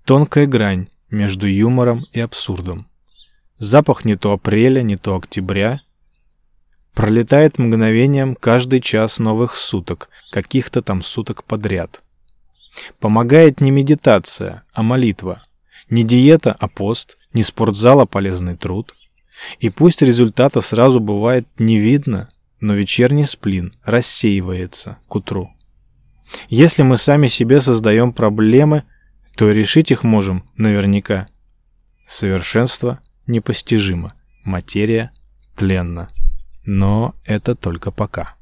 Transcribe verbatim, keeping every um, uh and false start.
Тонкая грань между юмором и абсурдом. Запах не то апреля, не то октября. Пролетает мгновением каждый час новых суток, каких-то там суток подряд. Помогает не медитация, а молитва. Не диета, а пост, не спортзал, а полезный труд. И пусть результата сразу бывает не видно, но вечерний сплин рассеивается к утру. Если мы сами себе создаем проблемы, то решить их можем наверняка. Совершенство непостижимо, материя тленна. Но это только пока.